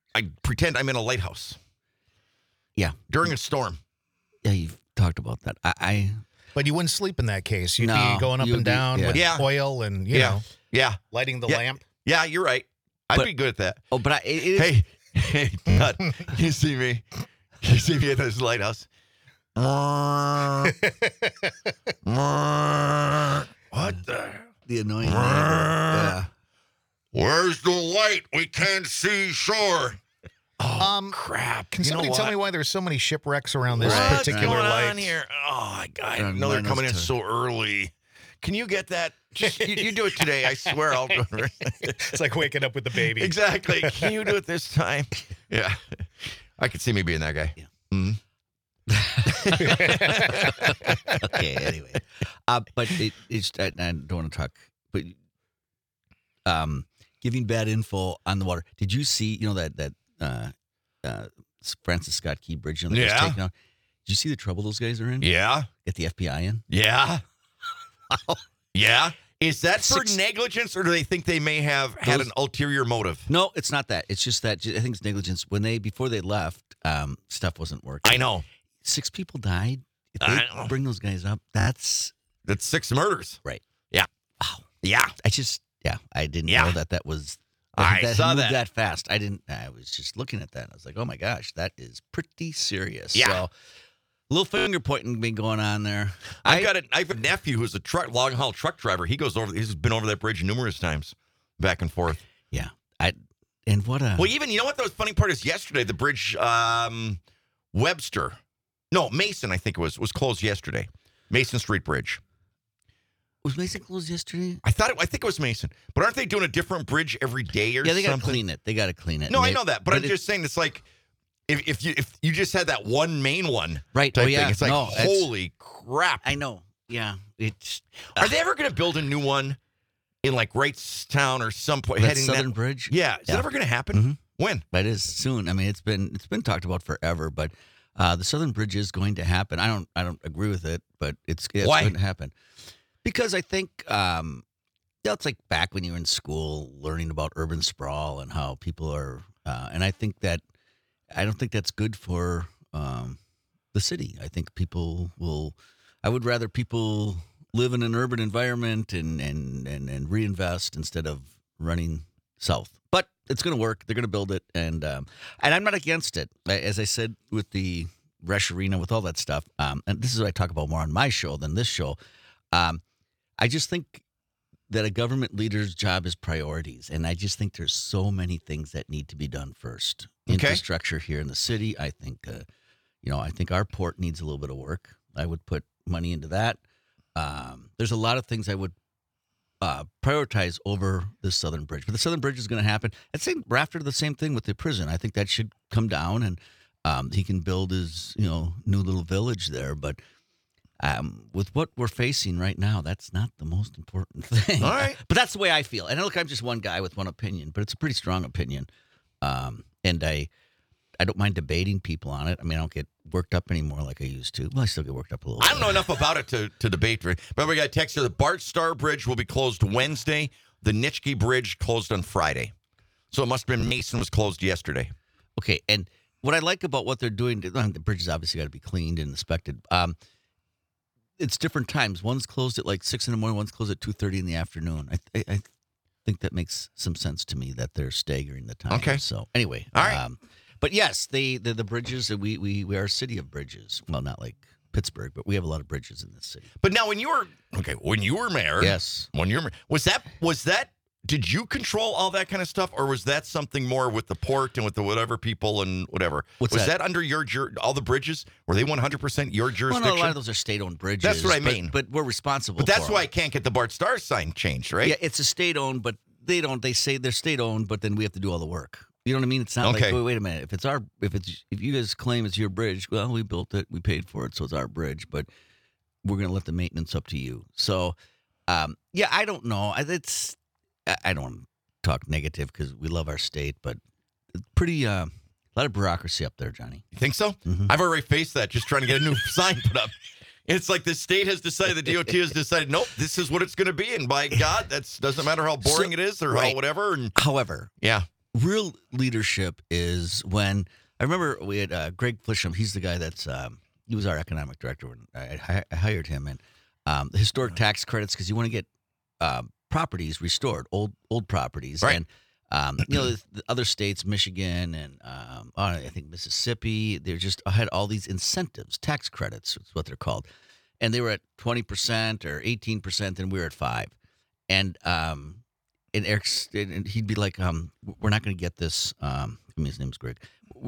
I pretend I'm in a lighthouse Yeah. during a storm. Yeah, you've talked about that. I, I But you wouldn't sleep in that case. You'd No, be going up you'd and be- down yeah. with Yeah. oil and, you Yeah. know, Yeah. lighting the Yeah. lamp. Yeah, you're right. I'd But- be good at that. oh, but I, it is, Hey, hey, Nut, you see me? You see me at this lighthouse? what the? the annoying neighbor. Yeah. Where's the light? We can't see shore. Oh, Um, crap. Can You know somebody tell what? me why there's so many shipwrecks around this Right. particular What's going lake? on here? Oh, my God. I Yeah, know they're mine coming in is too. so early. Can you get that? Just you, you do it today. I swear I'll do it. It's like waking up with the baby. Exactly. Can you do it this time? Yeah. I could see me being that guy. Yeah. Mhm. Okay, anyway. Uh, but it, it's, I, I don't want to talk, but um, giving bad info on the water. Did you see, you know, that, that uh, uh, Francis Scott Key Bridge you know, that was Yeah. taken out? Did you see the trouble those guys are in? Yeah. Get the F B I in? Yeah. Yeah. Is that for Six- negligence, or do they think they may have had Those- an ulterior motive? No, it's not that. It's just that I think it's negligence. When they, before they left, um, stuff wasn't working. I know. Six people died. If I they know. bring those guys up, that's That's six murders. right. Yeah. Wow. Yeah. I just, yeah, I didn't Yeah. know that that was. I that saw moved that. that fast. I didn't. I was just looking at that. I was like, oh my gosh, that is pretty serious. Yeah. So, little finger pointing been going on there. I've I- got a, I have a nephew who's a truck long haul truck driver. He goes over. He's been over that bridge numerous times, back and forth. Yeah. I. And what a. Well, even you know what the funny part is. Yesterday, the bridge, um, Webster, no Mason, I think it was was closed yesterday. Mason Street Bridge. was Mason closed yesterday? I thought it, I think it was Mason, but aren't they doing a different bridge every day or Yeah, they got to something? clean it. They got to clean it. No, And I they- know that, but, I'm it- just saying it's like if, if you if you just had that one main one right. type Oh yeah. thing, it's like no, it's- holy crap. I know. Yeah. It's. Are they ever going to build a new one in like Wrightstown or some point that heading Southern that? Bridge? Yeah, is Yeah. that ever going to happen? Mhm. When? That is soon. I mean, it's been it's been talked about forever, but uh, the Southern Bridge is going to happen. I don't I don't agree with it, but it's, it's Why? going to happen because I think um, yeah, it's like back when you were in school learning about urban sprawl and how people are, uh, and I think that I don't think that's good for um, the city. I think people will. I would rather people live in an urban environment and and and, and reinvest instead of running south. But it's going to work. They're going to build it, and um, and I'm not against it. As I said with the Resch Arena, with all that stuff, um, and this is what I talk about more on my show than this show. Um, I just think that a government leader's job is priorities, and I just think there's so many things that need to be done first. Okay. Infrastructure here in the city, I think, uh, you know, I think our port needs a little bit of work. I would put money into that. Um, there's a lot of things I would uh, prioritize over the Southern Bridge, but the Southern Bridge is going to happen. I'd say Rafter the same thing with the prison. I think that should come down, and um, he can build his you know new little village there. But um, with what we're facing right now, that's not the most important thing. All right. But that's the way I feel. And look, I'm just one guy with one opinion, but it's a pretty strong opinion. Um, and I, I don't mind debating people on it. I mean, I don't get worked up anymore like I used to. Well, I still get worked up a little. I don't bit. know enough about it to, to debate. Remember, we got a text here. The Bart Starr Bridge will be closed Wednesday. The Nitschke Bridge closed on Friday. So it must have been Mason was closed yesterday. Okay, and what I like about what they're doing, the bridge has obviously got to be cleaned and inspected. Um, it's different times. One's closed at like six in the morning. One's closed at two thirty in the afternoon. I, I, I think that makes some sense to me that they're staggering the time. Okay. So anyway, All right. Um, but yes, the, the the bridges. We we we are a city of bridges. Well, not like Pittsburgh, but we have a lot of bridges in this city. But now, when you were okay, when you were mayor, Yes. when you were was that was that did you control all that kind of stuff, or was that something more with the port and with the whatever people and whatever? What's was that? that, under your jur- all the bridges? Were they one hundred percent your Well, jurisdiction? no, a lot of those are state-owned bridges. That's what I but- mean. But, we're responsible. but that's for why I them. can't get the Bart Starr sign changed, right? Yeah, it's a state-owned, but they don't. They say they're state-owned, but then we have to do all the work. You know what I mean? It's not Okay. like, wait, wait a minute. If it's our, if it's, if you guys claim it's your bridge, well, we built it, we paid for it, so it's our bridge. But we're going to let the maintenance up to you. So, um, yeah, I don't know. I- It's, I I don't want to talk negative because we love our state, but it's pretty, uh, a lot of bureaucracy up there, Johnny. You think so? Mhm. I've already faced that, just trying to get a new sign put up. It's like the state has decided, the D O T has decided, nope, this is what it's going to be, and by God, that's doesn't matter how boring So- it is or how right. whatever. And However, yeah, real leadership is when I remember we had uh, Greg Flisham. He's the guy that's um, he was our economic director when I, I hired him, and um, the historic tax credits because you want to get uh, properties restored, old old properties, Right. and um, you know the, the other states, Michigan and um, oh, I think Mississippi, they just had all these incentives, tax credits, is what they're called, and they were at twenty percent or eighteen percent, and we were at five, and um, and Eric's, and he'd be like, um, we're not going to get this. Um, I mean, his name's Greg.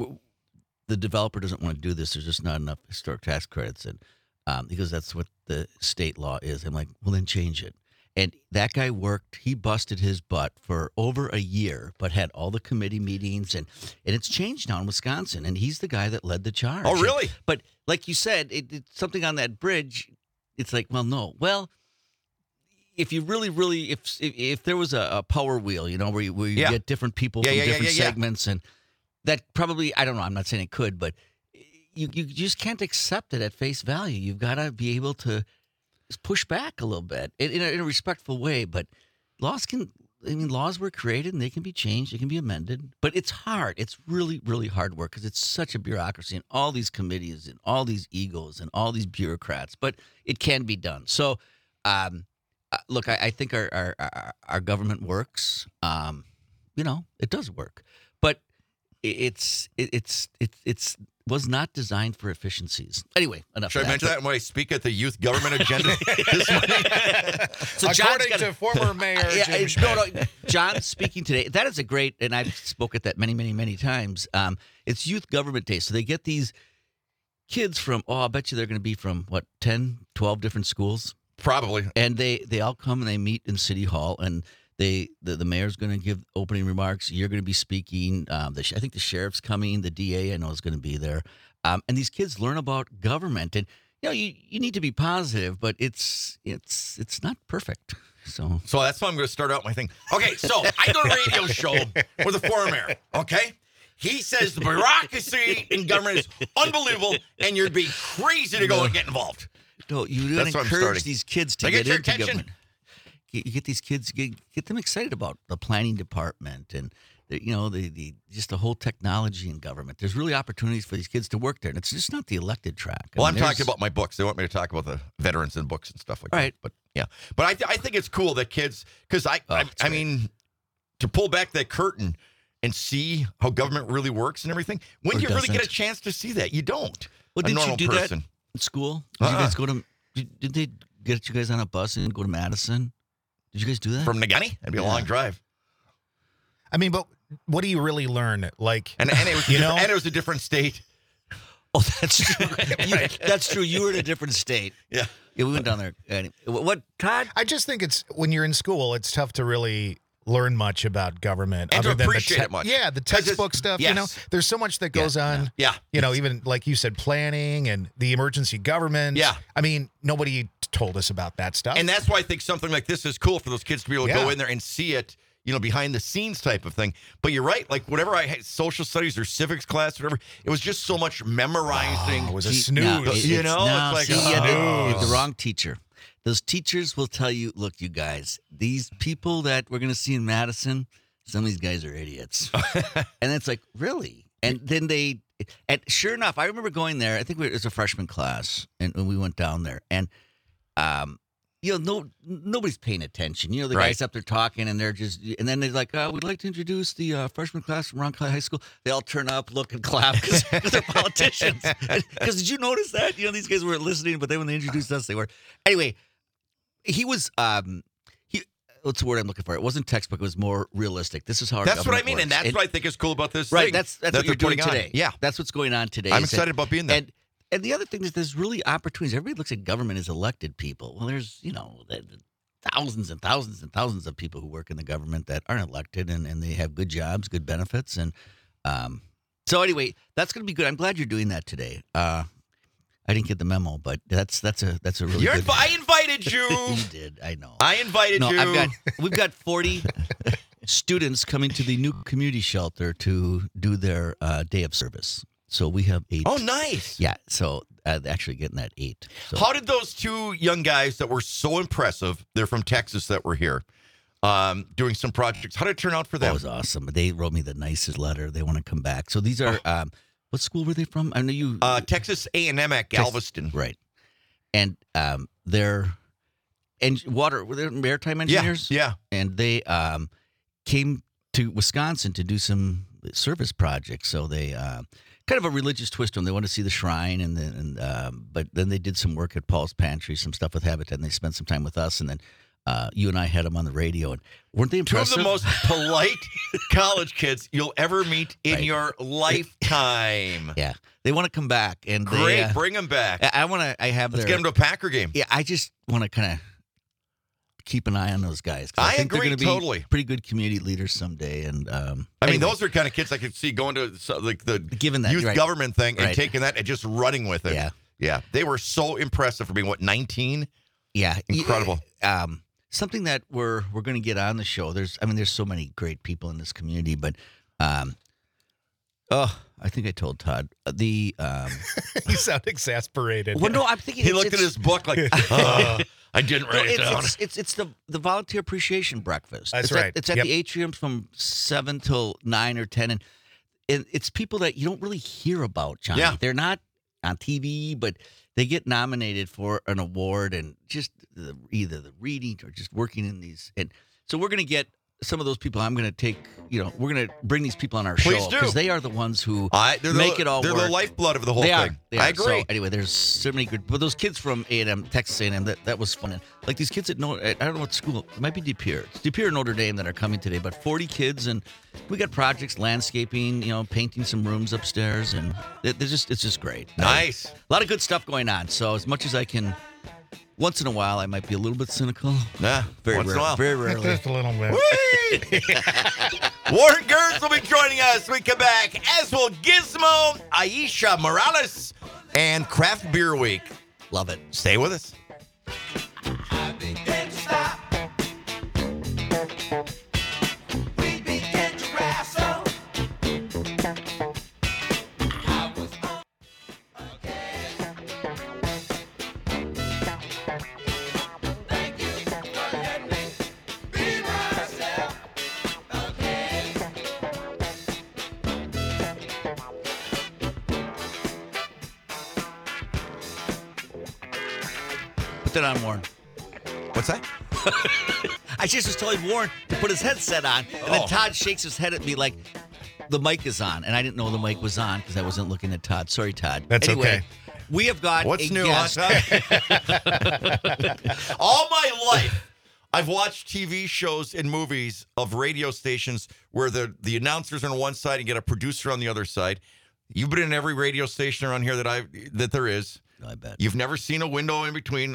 The developer doesn't want to do this. There's just not enough historic tax credits. And um, he goes, that's what the state law is. I'm like, well, then change it. And that guy worked, he busted his butt for over a year, but had all the committee meetings. And, and it's changed now in Wisconsin. And he's the guy that led the charge. Oh, really? But like you said, it, it's something on that bridge. It's like, well, no. Well, if you really, really, if if, if there was a, a power wheel, you know, where you, where you Yeah. get different people Yeah, from yeah, yeah, different yeah, yeah. segments, and that probably, I don't know, I'm not saying it could, but you, you just can't accept it at face value. You've got to be able to push back a little bit in, in, a, in a respectful way. But laws can, I mean, laws were created and they can be changed, they can be amended, but it's hard. It's really, really hard work because it's such a bureaucracy and all these committees and all these egos and all these bureaucrats, but it can be done. So, um, Uh, look, I, I think our, our our our government works. Um, you know, it does work, but it, it's it, it's it, it's was not designed for efficiencies. Anyway, enough. Should of I mention that when I speak at the youth government agenda this morning? So John's According gotta- to former Mayor Yeah, Jim I- Schmidt. no, no, John's speaking today. That is a great, and I've spoke at that many, many, many times. Um, it's Youth Government Day, so they get these kids from. Oh, I bet you they're going to be from what ten, twelve different schools. Probably. And they, they all come and they meet in City Hall, and they the, the mayor's going to give opening remarks. You're going to be speaking. Um, the, I think the sheriff's coming. The D A I know is going to be there. Um, and these kids learn about government, and you know you, you need to be positive, but it's it's it's not perfect. So So that's why I'm going to start out my thing. Okay, so I go to a radio show with a former mayor, okay? He says the bureaucracy in government is unbelievable, and you'd be crazy to go and get involved. no, you That's got what to I'm encourage starting. these kids to Did I get, get your into attention? government. You you get these kids, get, get them excited about the planning department and the, you know the, the just the whole technology in government. There's really opportunities for these kids to work there, and it's just not the elected track. I Well, mean, I'm talking there's- about my books. They want me to talk about the veterans and books and stuff like Right. that. But yeah, but I, th- I think it's cool that kids, because I, Oh, I, it's I great. mean, to pull back that curtain and see how government really works and everything. When Or do you really get a doesn't. chance to see that? You don't. Well, a didn't you normal do person. that in school? Did you Uh-uh. guys go to? Did, did they get you guys on a bus and go to Madison? Did you guys do that? From Negaunee? That'd be a Yeah. long drive. I mean, but what do you really learn? Like, And, and, it was a You different- know? and it was a different state. Oh, that's true. You- that's true. You were in a different state. Yeah. Yeah, we went down there. Anyway, what, Todd? I just think it's when you're in school, it's tough to really learn much about government And to other than appreciate the it much. yeah, the 'Cause it's- textbook stuff. You know, yes. there's so much that goes Yeah, on. Yeah. You know, even like you said, planning and the emergency government. Yeah. I mean, nobody told us about that stuff. And that's why I think something like this is cool for those kids to be able to go Yeah. in there and see it, you know, behind the scenes type of thing. But you're right. Like, whatever I had, social studies or civics class, whatever, it was just so much memorizing. Oh, it was a See, snooze. no, it- You it's- know, no, it's like, see, you had the- oh. you had the wrong teacher. Those teachers will tell you, look, you guys, these people that we're going to see in Madison, some of these guys are idiots. And it's like, really? And then they, and sure enough, I remember going there. I think we, it was a freshman class, and, and we went down there, and um, you know, no, nobody's paying attention. You know, the Right. guys up there talking, and they're just, and then they're like, uh, "We'd like to introduce the uh, freshman class from Roncalli High School." They all turn up, look, and clap because they're politicians. Because did you notice that? You know, these guys weren't listening, but then when they introduced us, they were. Anyway, he was. Um, he. What's the word I'm looking for? It wasn't textbook. It was more realistic. This is how our That's what I government mean. And works. that's what I think is cool about this Right, thing. that's that's that what you're they're doing putting on. today. Yeah. That's what's going on today. I'm is that- excited about being there. And and the other thing is there's really opportunities. Everybody looks at government as elected people. Well, there's, you know, the- the thousands and thousands and thousands of people who work in the government that aren't elected, and, and they have good jobs, good benefits. And um, so anyway, that's going to be good. I'm glad you're doing that today. Uh, I didn't get the memo, but that's that's a that's a really You're good. invi- I invited you. You did. I know. I invited No, you. I've got we've got forty students coming to the new community shelter to do their uh, day of service. So we have eight. oh, nice. Yeah. So uh, actually getting that eight. So. How did those two young guys that were so impressive, they're from Texas that were here, um, doing some projects. How did it turn out for That them? was awesome. They wrote me the nicest letter. They want to come back. So these are, um, what school were they from? I know you. Uh, Texas A and M at Galveston. Right. And um, they're and water, were they maritime engineers? Yeah, And they um, came to Wisconsin to do some service projects. So they uh, kind of a religious twist on them. They want to see the shrine, and then and um, but then they did some work at Paul's Pantry, some stuff with Habitat, and they spent some time with us. And then uh, you and I had them on the radio, and weren't they Two of impressive? the most polite college kids you'll ever meet in Right. your lifetime. Yeah, they want to come back, and they, Great, uh, bring them back. I, I want to. I have Let's their. get them to a Packer game. Yeah, I just want to kind of keep an eye on those guys. 'cause I think agree, they're gonna be totally. pretty good community leaders someday. And um, I mean, anyway, those are kind of kids I could see going to so, like the Given that, youth right. government thing and Right. taking that and just running with it. Yeah. Yeah. They were so impressive for being, what, nineteen? yeah, incredible. Yeah, um, something that we're we're going to get on the show. There's, I mean, there's so many great people in this community, but um, oh, I think I told Todd uh, the. Um, You sound exasperated. well, no, I'm thinking He it's, looked at it's- his book like, "Uh, I didn't No, write it it's, down. it's, it's it's the the volunteer appreciation breakfast. That's it's right. At, it's at Yep. the atrium from seven till nine or ten, and, and it's people that you don't really hear about, Johnny. Yeah. They're not on T V, but they get nominated for an award, and just the, either the reading or just working in these. And so we're going to get some of those people. I'm going to take, you know, we're going to bring these people on our Please show do. because they are the ones who I, they're make the, it all They're work. the lifeblood of the whole They thing. are. They I are. agree. So anyway, there's so many good. But those kids from A and M, Texas A and M, that, that was fun. And like these kids at no, I don't know what school. It might be De Pere. It's De Pere or Notre Dame that are coming today. But forty kids, and we got projects, landscaping, you know, painting some rooms upstairs, and it, they're just it's just great. Nice. Uh, a lot of good stuff going on. So as much as I can, once in a while, I might be a little bit cynical. Yeah, Very once in rare, a while. very rarely. Just a little bit. Whee! Warren Gertz will be joining us. We come back, as will Gizmo, Aisha Morales, and Craft Beer Week. Love it. Stay with us. Put that on, Warren. What's that? I just was telling Warren to put his headset on, and then Oh. Todd shakes his head at me like the mic is on, and I didn't know the mic was on because I wasn't looking at Todd. Sorry, Todd. That's anyway, okay. We have got What's a new, guest. huh, Todd? All my life, I've watched T V shows and movies of radio stations where the, the announcers are on one side and get a producer on the other side. You've been in every radio station around here that I that there is. I bet. You've never seen a window in between.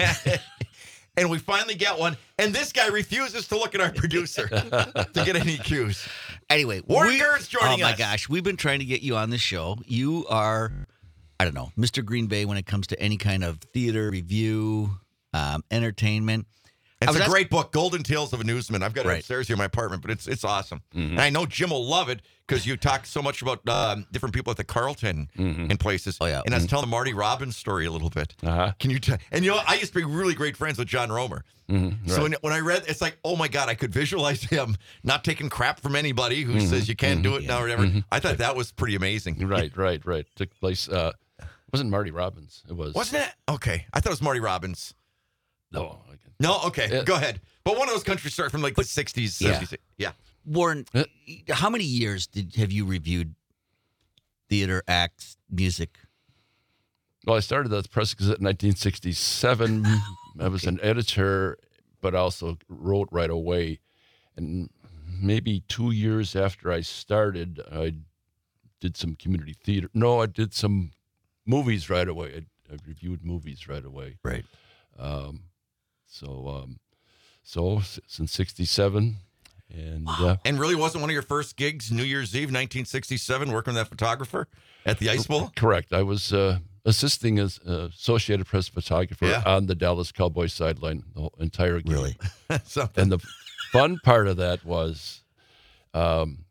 And we finally get one. And this guy refuses to look at our producer to get any cues. Anyway, Warren we- Gertz joining Oh my us. gosh, we've been trying to get you on the show. You are, I don't know, Mister Green Bay when it comes to any kind of theater review, um, entertainment. I It's was a ask- great book, Golden Tales of a Newsman. I've got it Right. upstairs here in my apartment, but it's it's awesome. And I know Jim will love it because you talk so much about um, different people at the Carlton and places. Oh, yeah. And I was telling the Marty Robbins story a little bit. Uh-huh. Can you tell? And you know, I used to be really great friends with John Romer. So when, when I read, it's like, oh my God, I could visualize him not taking crap from anybody who says you can't do it now or whatever. I thought that was pretty amazing. Right, right, right. Took place. Uh, it wasn't Marty Robbins. It was. Wasn't it? Okay. I thought it was Marty Robbins. No. I can- No? Okay. Yeah. Go ahead. But one of those country stars from like the sixties, Yeah. seventies. Yeah. Warren, Uh, how many years did have you reviewed theater, acts, music? Well, I started at the Press Gazette in nineteen sixty-seven. I was an editor, but also wrote right away. And maybe two years after I started, I did some community theater. No, I did some movies right away. I, I reviewed movies right away. Right. Um, so, um, so s- since sixty-seven, and uh, And really wasn't one of your first gigs, New Year's Eve, nineteen sixty-seven, working with that photographer at the Ice Bowl? correct. I was uh, assisting as uh, Associated Press photographer Yeah. on the Dallas Cowboys sideline the whole entire game. Really? Something. And the fun part of that was, um,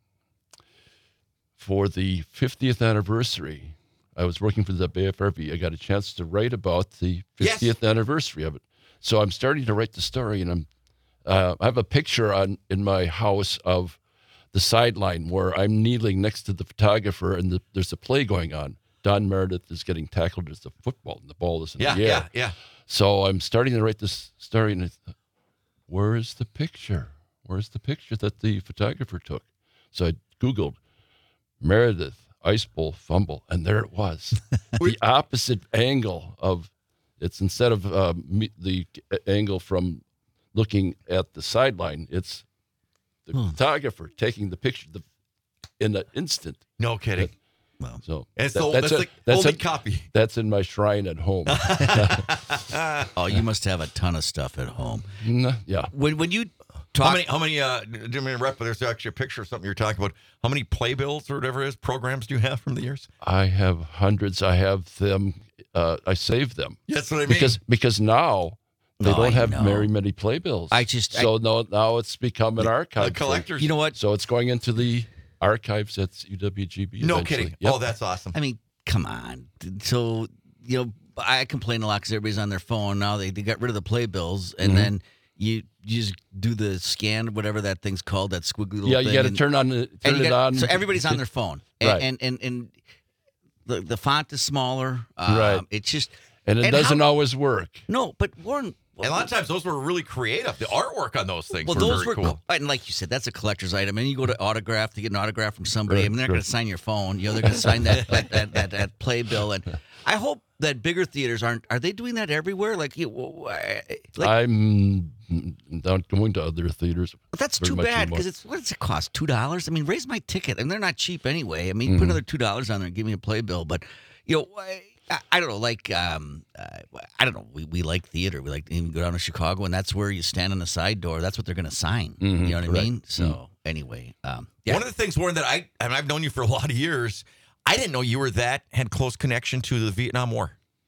for the fiftieth anniversary, I was working for the B F R B. I got a chance to write about the Yes. fiftieth anniversary of it. So I'm starting to write the story, and I'm Uh, I have a picture on in my house of the sideline where I'm kneeling next to the photographer, and the, there's a play going on. Don Meredith is getting tackled as a football, and the ball is in Yeah, the air. yeah, yeah. So I'm starting to write this story, and I thought, where is the picture? Where's the picture that the photographer took? So I Googled Meredith Ice Bowl fumble, and there it was. The opposite angle of it's instead of uh, me, the angle from looking at the sideline, it's the Hmm. photographer taking the picture the, in an instant. No kidding. Well, So And it's that- the, that's that's a- the that's only a- copy. That's in my shrine at home. oh, you must have a ton of stuff at home. Mm, yeah. When when you talk, How many? How many? Uh, do me a rep. There's actually a picture of something you're talking about. How many playbills or whatever it is programs do you have from the years? I have hundreds. I have them. Uh, I save them That's what I mean. because because now they No, don't I have know. very many playbills. I just- so no now it's become an a archive. thing. collector's. you know what? So it's going into the archives at U W G B. no eventually. kidding. Yep. Oh, that's awesome. I mean, come on. So you know, I complain a lot because everybody's on their phone now. They they got rid of the playbills, and Mhm. then you you just do the scan, whatever that thing's called, that squiggly little yeah, thing. you got to and- turn on the and turn you it got- on. So everybody's on their phone, and Right. and, and and the the font is smaller. Um, Right. It's just and it and doesn't how- always work. no, but Warren. And a lot of times those were really creative. The artwork on those things Well, were those very were cool. and like you said, that's a collector's item. And you go to autograph to get an autograph from somebody. Right, I mean, they're not right. going to sign your phone. You know, they're going to sign that that, that that that playbill. And I hope that bigger theaters aren't. Are they doing that everywhere? Like you, like I'm not going to other theaters. that's very too much bad anymore. because it's what does it cost? Two dollars. I mean, raise my ticket, and they're not cheap anyway. I mean, put Mhm. another two dollars on there and give me a playbill. But you know. I, I don't know, like um, uh, I don't know. We, we like theater. We like to even go down to Chicago, and that's where you stand on the side door. That's what they're going to sign. Mhm, You know what I correct. mean? So anyway, um, yeah. One of the things, Warren, that I and I've known you for a lot of years. I didn't know you were that had close connection to the Vietnam War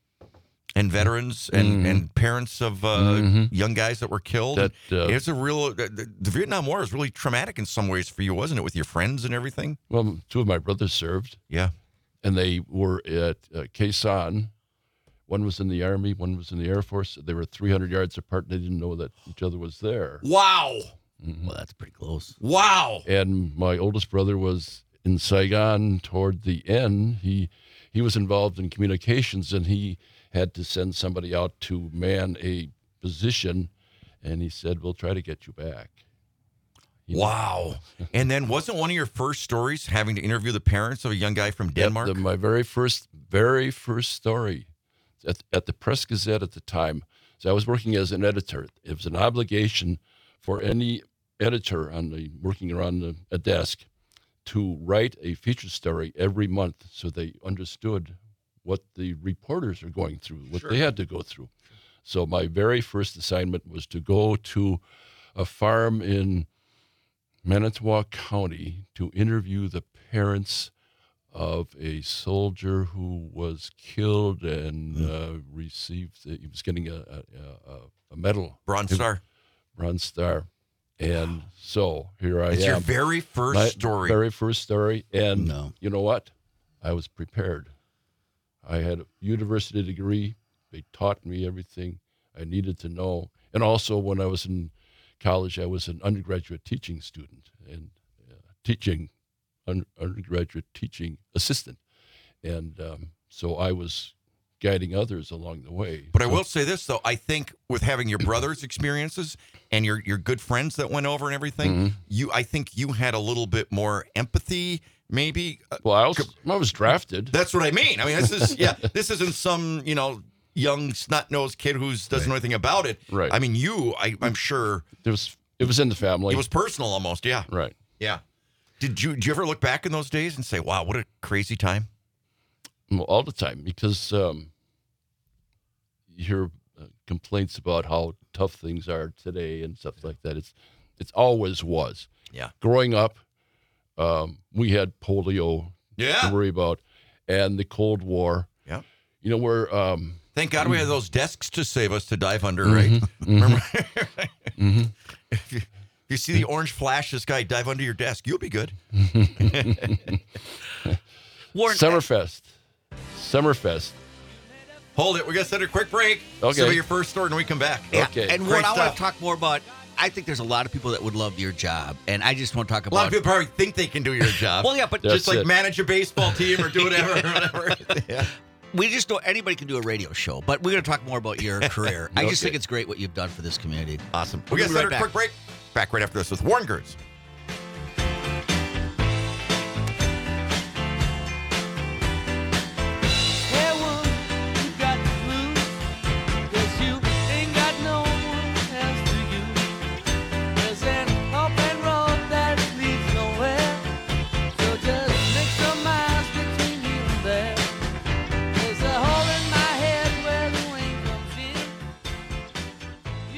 and veterans and, Mhm. and parents of uh, Mhm. young guys that were killed. That, uh, it's a real. The, the Vietnam War is really traumatic in some ways for you, wasn't it? With your friends and everything. Well, two of my brothers served, Yeah. and they were at uh, Khe Sanh. One was in the Army, one was in the Air Force. They were three hundred yards apart. And they didn't know that each other was there. Wow. Mhm. Well, that's pretty close. Wow. And my oldest brother was in Saigon toward the end. He he was involved in communications, and he had to send somebody out to man a position. And he said, "We'll try to get you back." You know? Wow. And then wasn't one of your first stories having to interview the parents of a young guy from Yep, Denmark? the- my very first, very first story at, at the Press Gazette at the time. So I was working as an editor. It was an obligation for any editor on the working around the, a desk to write a feature story every month, so they understood what the reporters are going through, what Sure. they had to go through. So my very first assignment was to go to a farm in Manitowoc County to interview the parents of a soldier who was killed and uh, received, he was getting a, a, a, a medal, Bronze Star. Bronze Star. And so here I It's am. your very first My story. Very first story. And No. you know what? I was prepared. I had a university degree. They taught me everything I needed to know. And also, when I was in college, I was an undergraduate teaching student and uh, teaching, un- undergraduate teaching assistant. And um, so I was guiding others along the way. But I So- will say this, though. I think with having your brother's experiences and your, your good friends that went over and everything, Mhm. you I think you had a little bit more empathy, maybe. Uh, Well, I was, I was drafted. That's what I mean. I mean, this is, yeah, this isn't some, you know, young snot-nosed kid who doesn't know anything about it. Right. I mean, you, I, I'm sure It was, it was in the family. it was personal almost. Yeah. right. Yeah. Did you, did you ever look back in those days and say, wow, what a crazy time? Well, all the time, because um, you hear uh, complaints about how tough things are today and stuff like that. It's it's always was. Yeah. Growing up, um, we had polio Yeah. to worry about, and the Cold War. Yeah. You know where? Um, Thank God we had those desks to save us to dive under, Mhm, right? mhm, Remember? mhm. if, you, if you see the orange flash, this guy dive under your desk, you'll be good. Warren, Summerfest, Summerfest. Hold it. We're going to send a quick break. Okay. So your first story, and we come back. yeah, Okay. and Great Warren, I want stuff. to talk more about I think there's a lot of people that would love your job, and I just want to talk A about. lot of people probably think they can do your job. Well, yeah, but That's just like it. manage a baseball team or do whatever. or whatever. Yeah. we just know anybody can do a radio show. But we're going to talk more about your career. I just Okay. think it's great what you've done for this community. Awesome. We'll We're be going to right set a quick break. Back right after this with Warren Gertz.